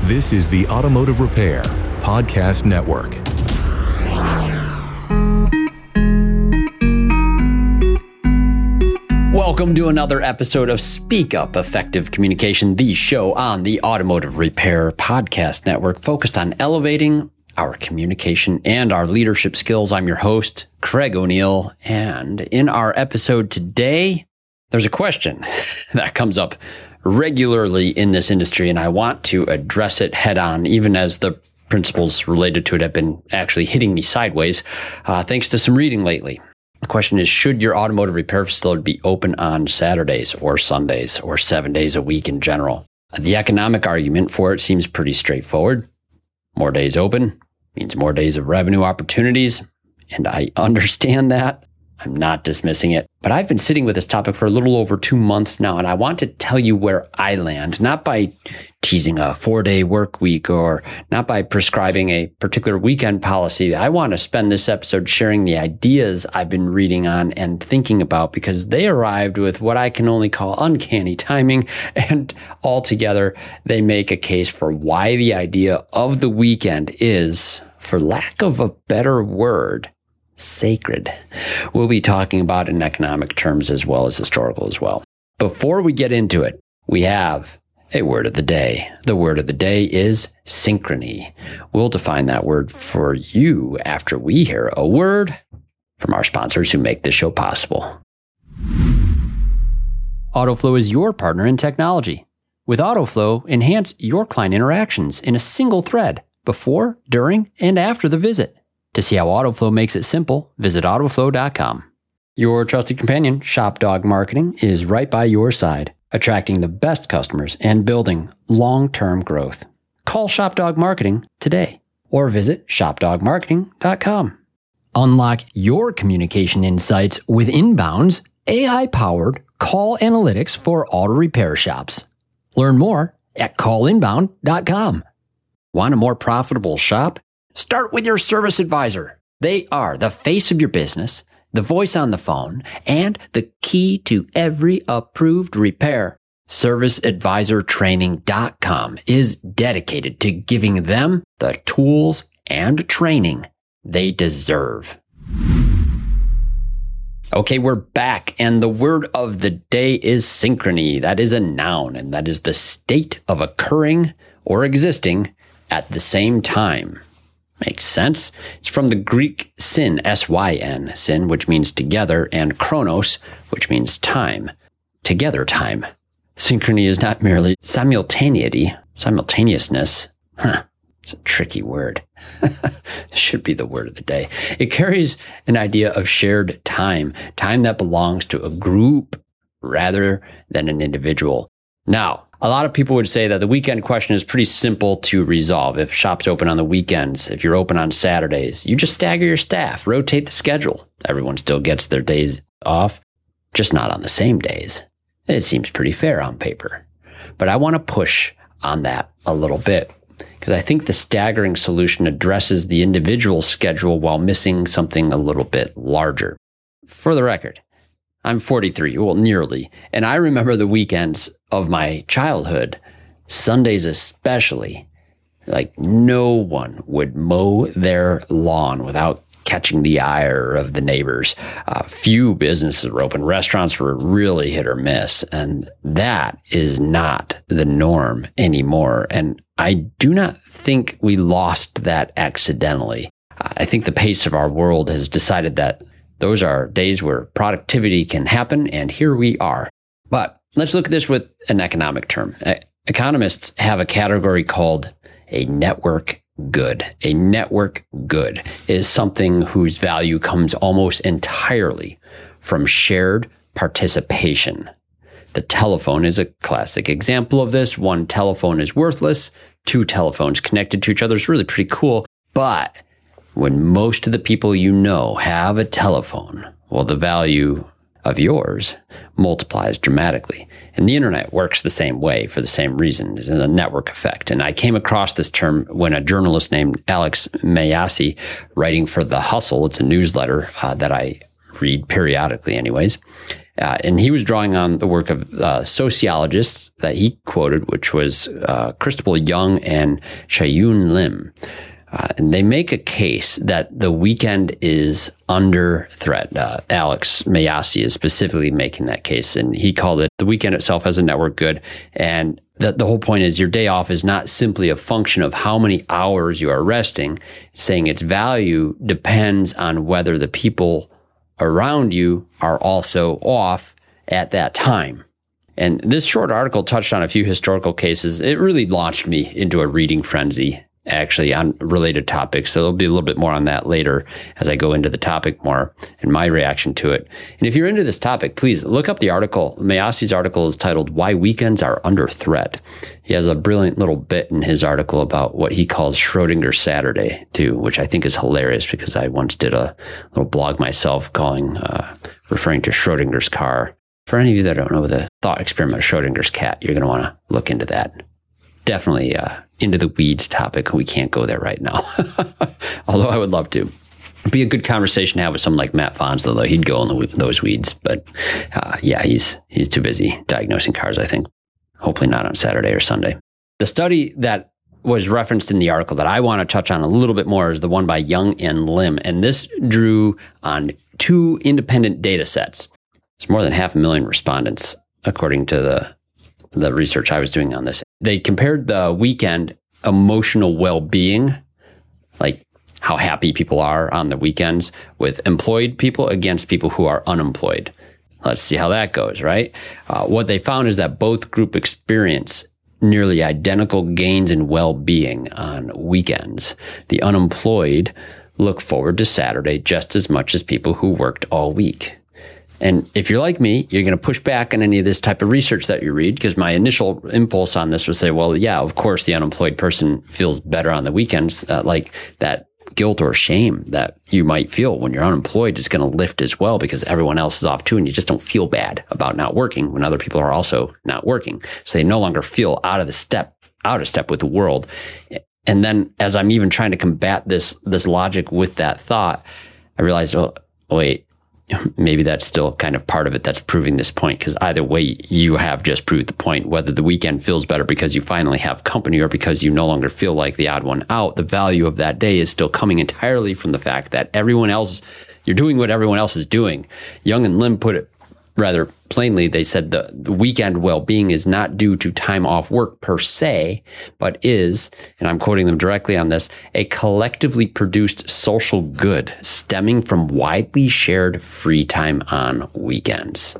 This is the Automotive Repair Podcast Network. Welcome to another episode of Speak Up Effective Communication, the show on the Automotive Repair Podcast Network focused on elevating our communication and our leadership skills. I'm your host, Craig O'Neill, and in our episode today, there's a question that comes up regularly in this industry, and I want to address it head on, even as the principles related to it have been actually hitting me sideways, thanks to some reading lately. The question is, should your automotive repair facility be open on Saturdays or Sundays or 7 days a week in general? The economic argument for it seems pretty straightforward. More days open means more days of revenue opportunities, and I understand that. I'm not dismissing it, but I've been sitting with this topic for a little over 2 months now, and I want to tell you where I land, not by teasing a 4-day work week or not by prescribing a particular weekend policy. I want to spend this episode sharing the ideas I've been reading on and thinking about, because they arrived with what I can only call uncanny timing, and altogether they make a case for why the idea of the weekend is, for lack of a better word, sacred. We'll be talking about it in economic terms as well as historical as well. Before we get into it, we have a word of the day. The word of the day is synchrony. We'll define that word for you after we hear a word from our sponsors who make this show possible. AutoFlow is your partner in technology. With AutoFlow, enhance your client interactions in a single thread before, during, and after the visit. To see how AutoFlow makes it simple, visit autoflow.com. Your trusted companion, ShopDog Marketing, is right by your side, attracting the best customers and building long-term growth. Call ShopDog Marketing today or visit shopdogmarketing.com. Unlock your communication insights with Inbound's AI-powered call analytics for auto repair shops. Learn more at callinbound.com. Want a more profitable shop? Start with your service advisor. They are the face of your business, the voice on the phone, and the key to every approved repair. ServiceAdvisorTraining.com is dedicated to giving them the tools and training they deserve. Okay, we're back, and the word of the day is synchrony. That is a noun, and that is the state of occurring or existing at the same time. Makes sense. It's from the Greek syn, S-Y-N, syn, which means together, and chronos, which means time. Together time. Synchrony is not merely simultaneousness. It's a tricky word. Should be the word of the day. It carries an idea of shared time that belongs to a group rather than an individual. Now, a lot of people would say that the weekend question is pretty simple to resolve. If shops open on the weekends, if you're open on Saturdays, you just stagger your staff, rotate the schedule. Everyone still gets their days off, just not on the same days. It seems pretty fair on paper. But I want to push on that a little bit, because I think the staggering solution addresses the individual schedule while missing something a little bit larger. For the record, I'm 43, well, nearly, and I remember the weekends of my childhood, Sundays especially. Like, no one would mow their lawn without catching the ire of the neighbors. Few businesses were open. Restaurants were really hit or miss, and that is not the norm anymore. And I do not think we lost that accidentally. I think the pace of our world has decided that those are days where productivity can happen, and here we are. But let's look at this with an economic term. Economists have a category called a network good. A network good is something whose value comes almost entirely from shared participation. The telephone is a classic example of this. One telephone is worthless. 2 telephones connected to each other is really pretty cool. But when most of the people you know have a telephone, well, the value of yours multiplies dramatically. And the internet works the same way for the same reason. It's a network effect. And I came across this term when a journalist named Alex Mayyasi, writing for The Hustle, it's a newsletter that I read periodically anyways, And he was drawing on the work of sociologists that he quoted, which was Christopher Young and Shayun Lim. And they make a case that the weekend is under threat. Alex Mayyasi is specifically making that case, and he called it the weekend itself as a network good. And the whole point is your day off is not simply a function of how many hours you are resting, saying its value depends on whether the people around you are also off at that time. And this short article touched on a few historical cases. It really launched me into a reading frenzy, actually, on related topics. So there'll be a little bit more on that later as I go into the topic more and my reaction to it. And if you're into this topic, please look up the article. Mayyasi's article is titled "Why Weekends Are Under Threat." He has a brilliant little bit in his article about what he calls Schrödinger Saturday, too, which I think is hilarious because I once did a little blog myself referring to Schrödinger's car. For any of you that don't know the thought experiment of Schrödinger's cat, you're going to want to look into that. Definitely into the weeds topic. We can't go there right now, although I would love to. It'd be a good conversation to have with someone like Matt Fonz, though he'd go in those weeds. But he's too busy diagnosing cars, I think. Hopefully not on Saturday or Sunday. The study that was referenced in the article that I want to touch on a little bit more is the one by Young and Lim. And this drew on 2 independent data sets. It's more than 500,000 respondents, according to the research I was doing on this. They compared the weekend emotional well-being, like how happy people are on the weekends, with employed people against people who are unemployed. Let's see how that goes, right? What they found is that both groups experience nearly identical gains in well-being on weekends. The unemployed look forward to Saturday just as much as people who worked all week. And if you're like me, you're going to push back on any of this type of research that you read, because my initial impulse on this was say, well, yeah, of course, the unemployed person feels better on the weekends. Like that guilt or shame that you might feel when you're unemployed is going to lift as well because everyone else is off too. And you just don't feel bad about not working when other people are also not working. So they no longer feel out of step with the world. And then as I'm even trying to combat this logic with that thought, I realized, oh, wait, maybe that's still kind of part of it that's proving this point, because either way, you have just proved the point. Whether the weekend feels better because you finally have company or because you no longer feel like the odd one out, the value of that day is still coming entirely from the fact that you're doing what everyone else is doing. Young and Lim put it rather plainly. They said the weekend well-being is not due to time off work per se, but is, and I'm quoting them directly on this, a collectively produced social good stemming from widely shared free time on weekends.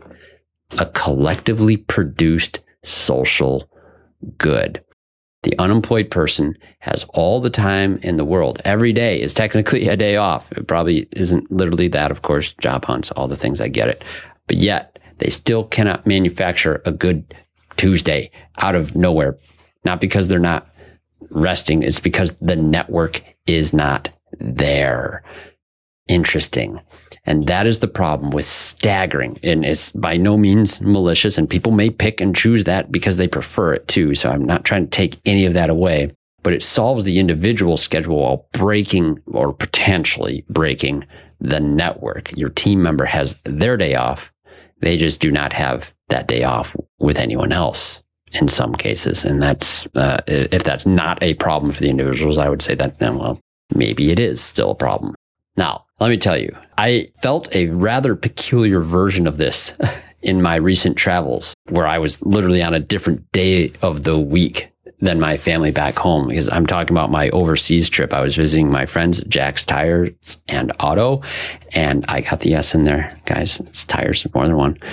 A collectively produced social good. The unemployed person has all the time in the world. Every day is technically a day off. It probably isn't literally that, of course, job hunts, all the things, I get it. But yet, they still cannot manufacture a good Tuesday out of nowhere. Not because they're not resting, it's because the network is not there. Interesting. And that is the problem with staggering. And it's by no means malicious, and people may pick and choose that because they prefer it too. So I'm not trying to take any of that away, but it solves the individual schedule while breaking or potentially breaking the network. Your team member has their day off. They just do not have that day off with anyone else in some cases. And that's, if that's not a problem for the individuals, I would say that, well, maybe it is still a problem. Now, let me tell you, I felt a rather peculiar version of this in my recent travels, where I was literally on a different day of the week than my family back home, because I'm talking about my overseas trip. I was visiting my friends at Jack's Tires and Auto, and I got the S in there, guys. It's tires, more than one.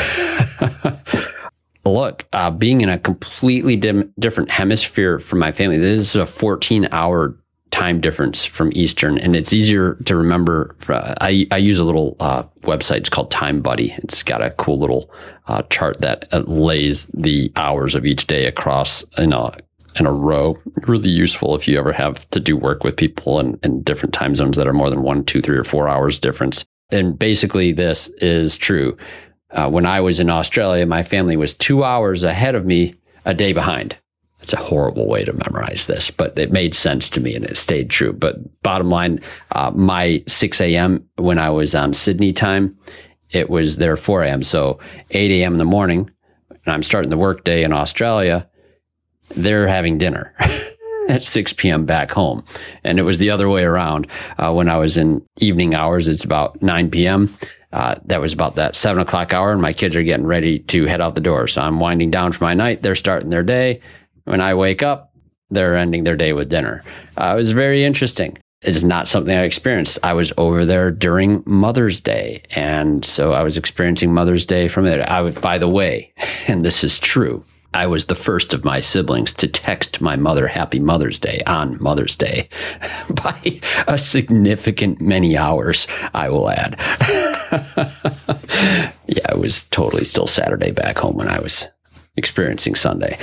Look, being in a completely different hemisphere from my family, this is a 14-hour time difference from Eastern, and it's easier to remember. I use a little website. It's called Time Buddy. It's got a cool little chart that lays the hours of each day across in a row. Really useful if you ever have to do work with people in different time zones that are more than 1, 2, 3, or 4 hours difference. And basically, this is true. When I was in Australia, my family was 2 hours ahead of me, a day behind. It's a horrible way to memorize this, but it made sense to me and it stayed true. But bottom line, my 6 a.m. when I was on Sydney time it was their 4 a.m. So 8 a.m. in the morning, and I'm starting the workday in Australia, they're having dinner at 6 p.m. back home. And it was the other way around. When I was in evening hours, it's about 9 p.m. That was about that 7 o'clock hour, and my kids are getting ready to head out the door. So I'm winding down for my night. They're starting their day. When I wake up, they're ending their day with dinner. It was very interesting. It's not something I experienced. I was over there during Mother's Day. And so I was experiencing Mother's Day from it. By the way, and this is true, I was the first of my siblings to text my mother Happy Mother's Day on Mother's Day by a significant many hours, I will add. Yeah, it was totally still Saturday back home when I was experiencing Sunday.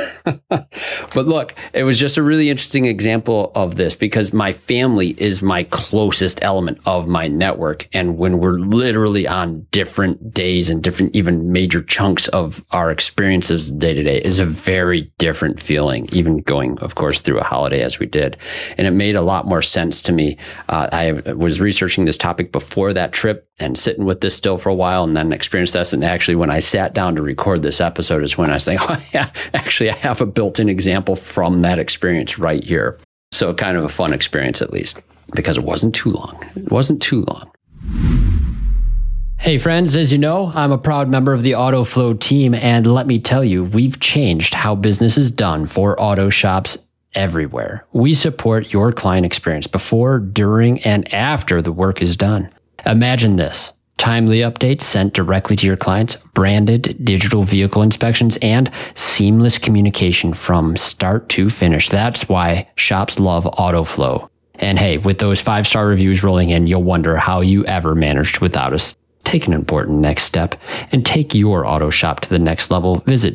But look, it was just a really interesting example of this because my family is my closest element of my network. And when we're literally on different days and different, even major chunks of our experiences day to day is a very different feeling, even going, of course, through a holiday as we did. And it made a lot more sense to me. I was researching this topic before that trip and sitting with this still for a while and then experienced this. And actually, when I sat down to record this episode is when I was like, oh yeah, actually, I have a built-in example from that experience right here. So kind of a fun experience, at least, because it wasn't too long. It wasn't too long. Hey friends, as you know, I'm a proud member of the AutoFlow team. And let me tell you, we've changed how business is done for auto shops everywhere. We support your client experience before, during, and after the work is done. Imagine this: timely updates sent directly to your clients, branded digital vehicle inspections, and seamless communication from start to finish. That's why shops love AutoFlow. And hey, with those 5-star reviews rolling in, you'll wonder how you ever managed without us. Take an important next step and take your auto shop to the next level. Visit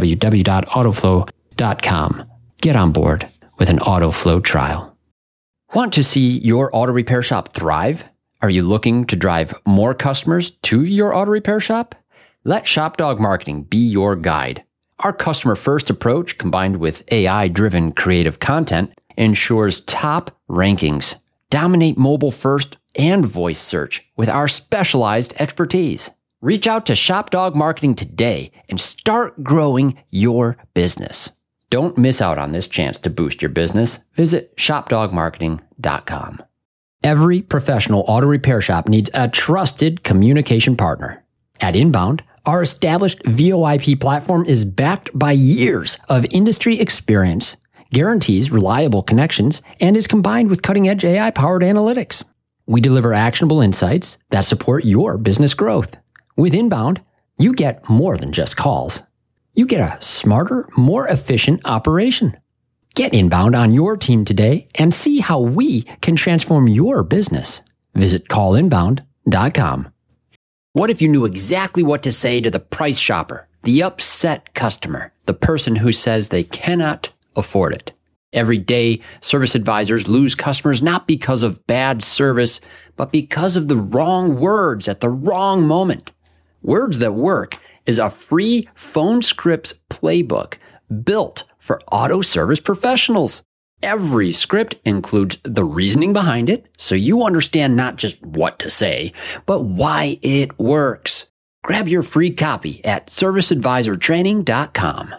www.autoflow.com. Get on board with an AutoFlow trial. Want to see your auto repair shop thrive? Are you looking to drive more customers to your auto repair shop? Let ShopDog Marketing be your guide. Our customer-first approach, combined with AI-driven creative content, ensures top rankings. Dominate mobile first and voice search with our specialized expertise. Reach out to ShopDog Marketing today and start growing your business. Don't miss out on this chance to boost your business. Visit shopdogmarketing.com. Every professional auto repair shop needs a trusted communication partner. At Inbound, our established VoIP platform is backed by years of industry experience, guarantees reliable connections, and is combined with cutting-edge AI-powered analytics. We deliver actionable insights that support your business growth. With Inbound, you get more than just calls. You get a smarter, more efficient operation. Get Inbound on your team today and see how we can transform your business. Visit callinbound.com. What if you knew exactly what to say to the price shopper, the upset customer, the person who says they cannot afford it? Every day, service advisors lose customers not because of bad service, but because of the wrong words at the wrong moment. Words That Work is a free phone scripts playbook built for auto service professionals. Every script includes the reasoning behind it, so you understand not just what to say, but why it works. Grab your free copy at serviceadvisortraining.com.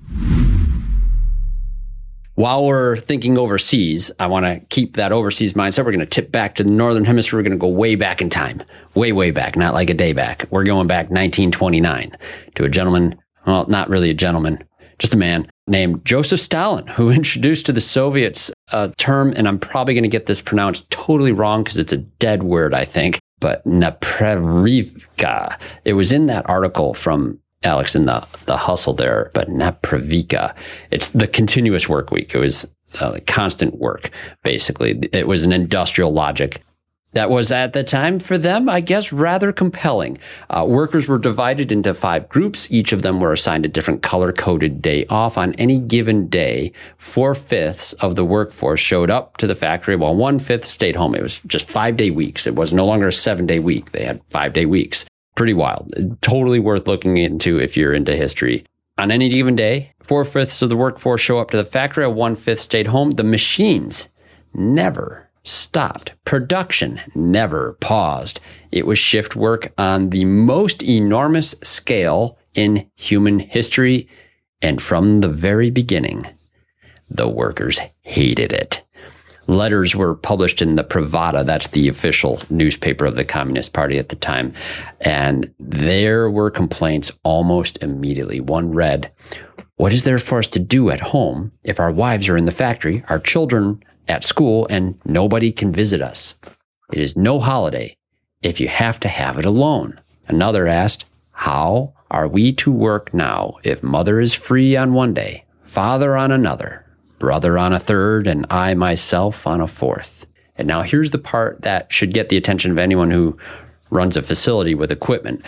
While we're thinking overseas, I want to keep that overseas mindset. We're going to tip back to the Northern Hemisphere. We're going to go way back in time. Way, way back, not like a day back. We're going back 1929 to a gentleman, well, not really a gentleman, just a man named Joseph Stalin, who introduced to the Soviets a term, and I'm probably going to get this pronounced totally wrong because it's a dead word, I think, but napravivka. It was in that article from Alex in the hustle there, but napravivka. It's the continuous work week. It was constant work, basically. It was an industrial logic that was at the time for them, I guess, rather compelling. Workers were divided into 5 groups. Each of them were assigned a different color-coded day off. On any given day, 4/5 of the workforce showed up to the factory while 1/5 stayed home. It was just 5-day weeks. It was no longer a 7-day week. They had 5-day weeks. Pretty wild. Totally worth looking into if you're into history. On any given day, 4/5 of the workforce show up to the factory, while 1/5 stayed home. The machines never stopped. Production never paused. It was shift work on the most enormous scale in human history. And from the very beginning, the workers hated it. Letters were published in the Pravda, that's the official newspaper of the Communist Party at the time, and there were complaints almost immediately. One read, "What is there for us to do at home if our wives are in the factory, our children at school, and nobody can visit us? It is no holiday if you have to have it alone." Another asked, "How are we to work now if mother is free on one day, father on another, brother on a third, and I myself on a fourth?" And now here's the part that should get the attention of anyone who runs a facility with equipment.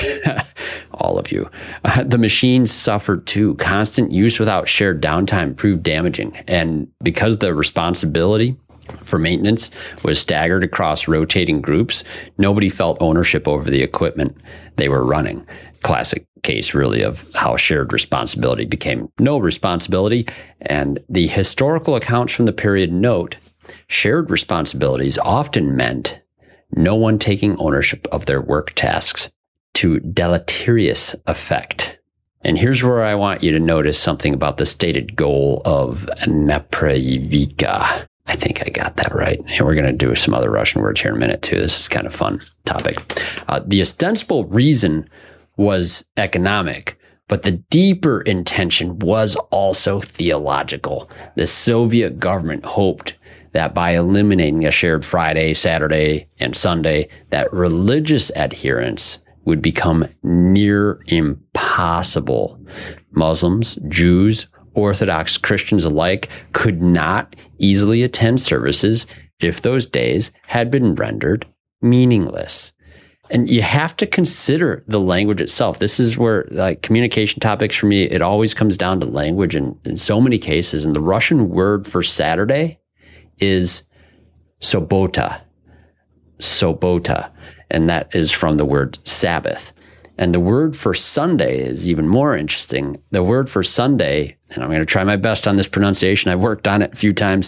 All of you. The machines suffered too. Constant use without shared downtime proved damaging. And because the responsibility for maintenance was staggered across rotating groups, nobody felt ownership over the equipment they were running. Classic case, really, of how shared responsibility became no responsibility. And the historical accounts from the period note, shared responsibilities often meant no one taking ownership of their work tasks, to deleterious effect. And here's where I want you to notice something about the stated goal of Neprayevika. I think I got that right. And we're going to do some other Russian words here in a minute, too. This is kind of fun topic. The ostensible reason was economic, but the deeper intention was also theological. The Soviet government hoped that by eliminating a shared Friday, Saturday, and Sunday, that religious adherence would become near impossible. Muslims, Jews, Orthodox Christians alike could not easily attend services if those days had been rendered meaningless. And you have to consider the language itself. This is where, like, communication topics for me, it always comes down to language in so many cases. And the Russian word for Saturday is sobota, and that is from the word Sabbath. And the word for Sunday is even more interesting. The word for Sunday, and I'm going to try my best on this pronunciation, I've worked on it a few times,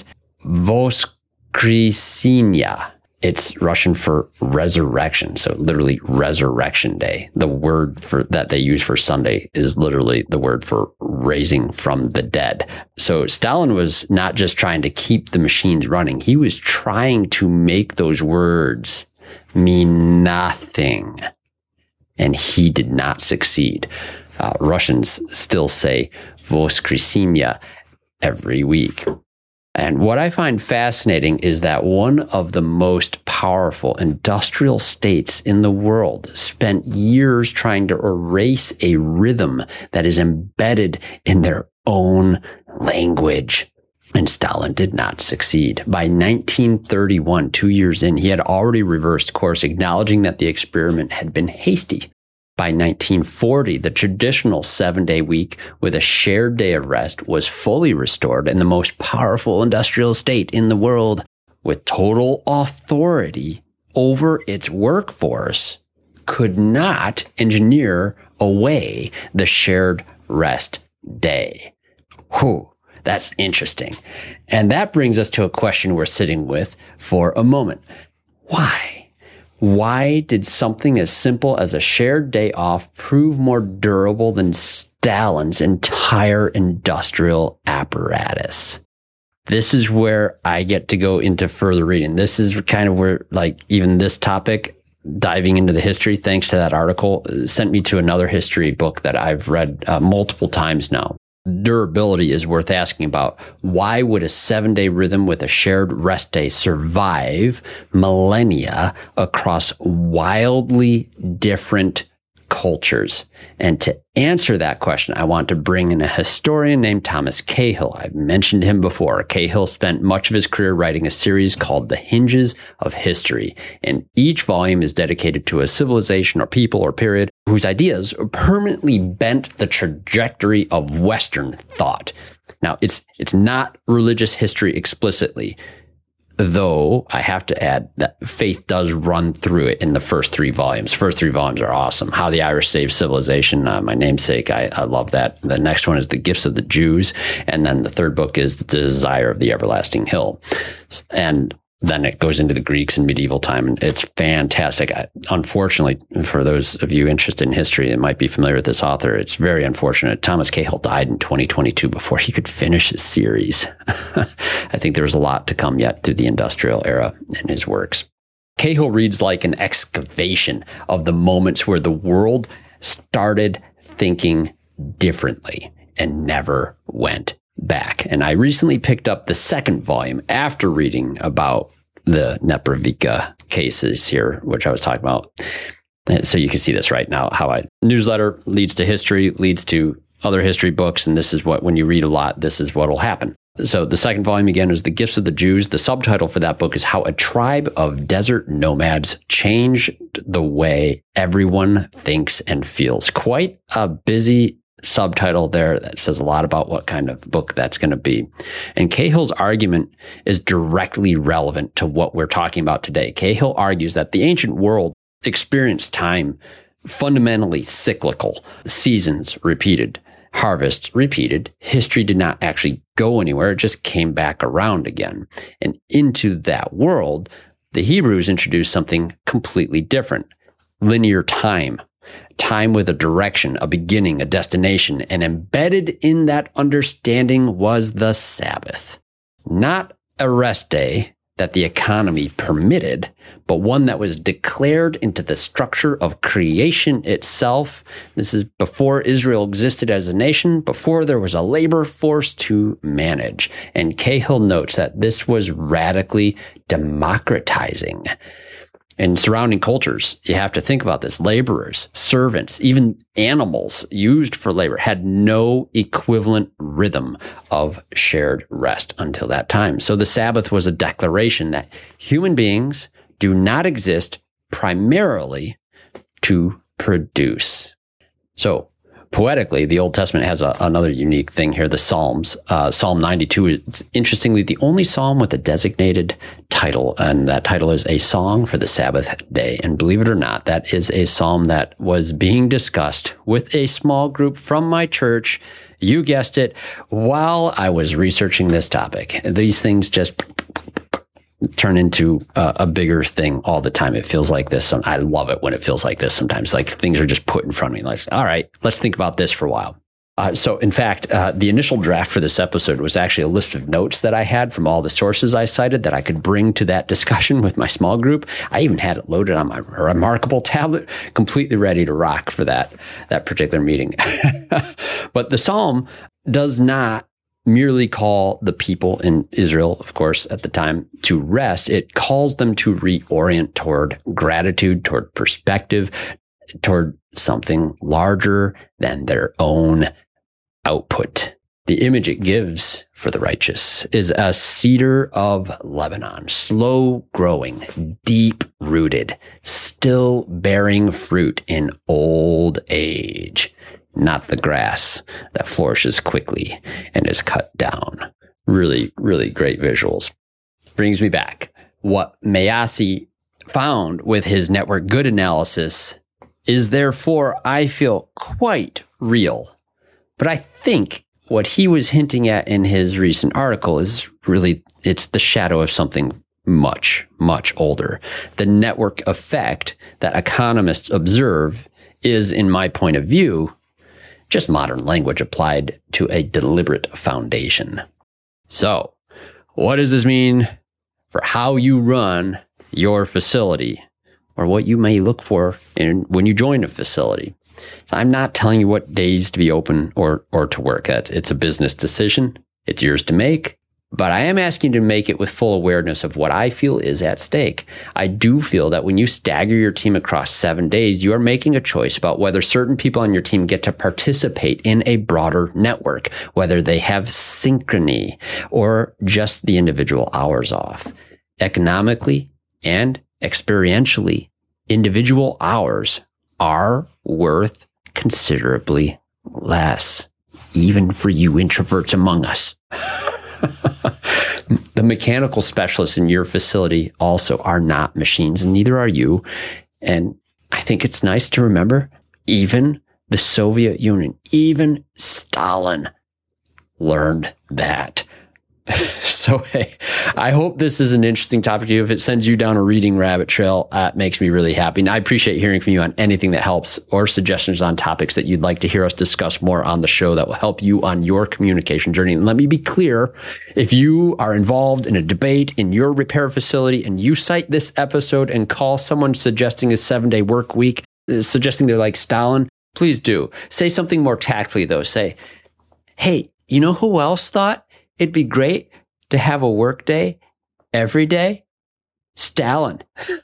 Voskresenia. It's Russian for resurrection, so literally resurrection day. The word for that they use for Sunday is literally the word for raising from the dead. So Stalin was not just trying to keep the machines running. He was trying to make those words mean nothing. And he did not succeed. Russians still say Voskresenia every week. And what I find fascinating is that one of the most powerful industrial states in the world spent years trying to erase a rhythm that is embedded in their own language. And Stalin did not succeed. By 1931, 2 years in, he had already reversed course, acknowledging that the experiment had been hasty. By 1940, the traditional 7-day week with a shared day of rest was fully restored, and the most powerful industrial state in the world, with total authority over its workforce, could not engineer away the shared rest day. Whew, that's interesting. And that brings us to a question we're sitting with for a moment. Why? Why did something as simple as a shared day off prove more durable than Stalin's entire industrial apparatus? This is where I get to go into further reading. This is kind of where, like, even this topic, diving into the history, thanks to that article, sent me to another history book that I've read multiple times now. Durability is worth asking about. Why would a 7-day rhythm with a shared rest day survive millennia across wildly different cultures? And to answer that question, I want to bring in a historian named Thomas Cahill. I've mentioned him before. Cahill spent much of his career writing a series called The Hinges of History, and each volume is dedicated to a civilization or people or period whose ideas permanently bent the trajectory of Western thought. Now, it's not religious history explicitly, though I have to add that faith does run through it in the first 3 volumes. First 3 volumes are awesome. How the Irish Saved Civilization, my namesake, I love that. The next one is The Gifts of the Jews. And then the third book is The Desire of the Everlasting Hill. And then it goes into the Greeks in medieval time, and it's fantastic. Unfortunately, for those of you interested in history and might be familiar with this author, it's very unfortunate. Thomas Cahill died in 2022 before he could finish his series. I think there's a lot to come yet through the industrial era in his works. Cahill reads like an excavation of the moments where the world started thinking differently and never went back. And I recently picked up the second volume after reading about the Nebrevika cases here, which I was talking about. So you can see this right now, how newsletter leads to history, leads to other history books. And this is what, when you read a lot, this is what will happen. So the second volume, again, is The Gifts of the Jews. The subtitle for that book is How a Tribe of Desert Nomads Changed the Way Everyone Thinks and Feels. Quite a busy subtitle there that says a lot about what kind of book that's going to be. And Cahill's argument is directly relevant to what we're talking about today. Cahill argues that the ancient world experienced time fundamentally cyclical, seasons repeated, harvests repeated. History did not actually go anywhere. It just came back around again. And into that world, the Hebrews introduced something completely different: linear time. Time with a direction, a beginning, a destination, and embedded in that understanding was the Sabbath. Not a rest day that the economy permitted, but one that was declared into the structure of creation itself. This is before Israel existed as a nation, before there was a labor force to manage. And Cahill notes that this was radically democratizing. In surrounding cultures, you have to think about this. Laborers, servants, even animals used for labor had no equivalent rhythm of shared rest until that time. So the Sabbath was a declaration that human beings do not exist primarily to produce. So poetically, the Old Testament has another unique thing here, the Psalms. Psalm 92 is, interestingly, the only psalm with a designated title, and that title is A Song for the Sabbath Day. And believe it or not, that is a psalm that was being discussed with a small group from my church, you guessed it, while I was researching this topic. These things just turn into a bigger thing all the time. It feels like this. I love it when it feels like this sometimes. Like things are just put in front of me. Like, all right, let's think about this for a while. So in fact, the initial draft for this episode was actually a list of notes that I had from all the sources I cited that I could bring to that discussion with my small group. I even had it loaded on my Remarkable tablet, completely ready to rock for that particular meeting. But the Psalm does not merely call the people in Israel, of course, at the time, to rest. It calls them to reorient toward gratitude, toward perspective, toward something larger than their own output. The image it gives for the righteous is a cedar of Lebanon, slow growing, deep rooted, still bearing fruit in old age. Not the grass that flourishes quickly and is cut down. Really, really great visuals. Brings me back. What Mayasi found with his network good analysis is therefore, I feel, quite real. But I think what he was hinting at in his recent article is really, it's the shadow of something much, much older. The network effect that economists observe is, in my point of view, just modern language applied to a deliberate foundation. So, what does this mean for how you run your facility, or what you may look for when you join a facility? So I'm not telling you what days to be open or to work at. It's a business decision. It's yours to make. But I am asking you to make it with full awareness of what I feel is at stake. I do feel that when you stagger your team across 7 days, you are making a choice about whether certain people on your team get to participate in a broader network, whether they have synchrony or just the individual hours off. Economically and experientially, individual hours are worth considerably less, even for you introverts among us. The mechanical specialists in your facility also are not machines, and neither are you. And I think it's nice to remember, even the Soviet Union, even Stalin learned that. So, hey, I hope this is an interesting topic to you. If it sends you down a reading rabbit trail, it makes me really happy. And I appreciate hearing from you on anything that helps or suggestions on topics that you'd like to hear us discuss more on the show that will help you on your communication journey. And let me be clear, if you are involved in a debate in your repair facility and you cite this episode and call someone suggesting a 7-day work week, suggesting they're like Stalin, please do. Say something more tactfully, though. Say, hey, you know who else thought it'd be great to have a work day every day? Stalin.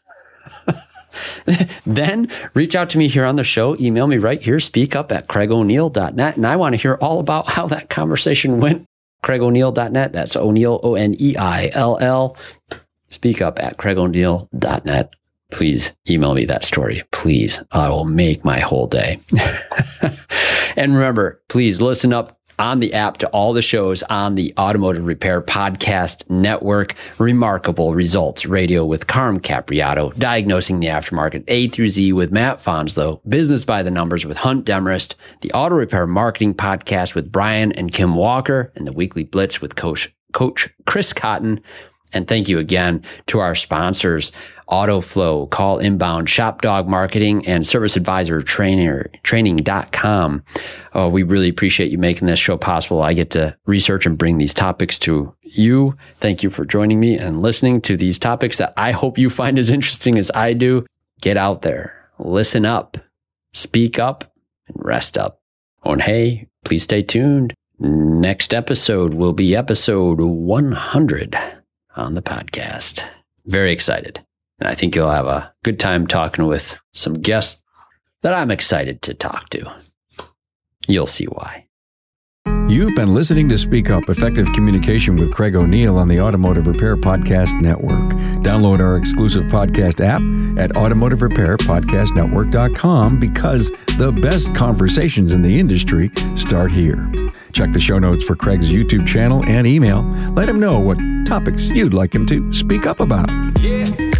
Then reach out to me here on the show. Email me right here, speakup@CraigO'Neill.net. And I want to hear all about how that conversation went. CraigO'Neill.net. That's O'Neill, O'Neill. Speakup@CraigO'Neill.net. Please email me that story. Please. I will make my whole day. And remember, please listen up on the app to all the shows on the Automotive Repair Podcast Network. Remarkable Results Radio with Carm Capriato, Diagnosing the Aftermarket A through Z with Matt Fonslow, Business by the Numbers with Hunt Demarest, the Auto Repair Marketing Podcast with Brian and Kim Walker, and the Weekly Blitz with Coach Chris Cotton. And thank you again to our sponsors, AutoFlow, Call Inbound, Shop Dog Marketing, and Service Advisor Training.com. We really appreciate you making this show possible. I get to research and bring these topics to you. Thank you for joining me and listening to these topics that I hope you find as interesting as I do. Get out there, listen up, speak up, and rest up. Oh, and hey, please stay tuned. Next episode will be episode 100 on the podcast. Very excited. And I think you'll have a good time talking with some guests that I'm excited to talk to. You'll see why. You've been listening to Speak Up, Effective Communication with Craig O'Neill on the Automotive Repair Podcast Network. Download our exclusive podcast app at automotiverepairpodcastnetwork.com because the best conversations in the industry start here. Check the show notes for Craig's YouTube channel and email. Let him know what topics you'd like him to speak up about. Yeah.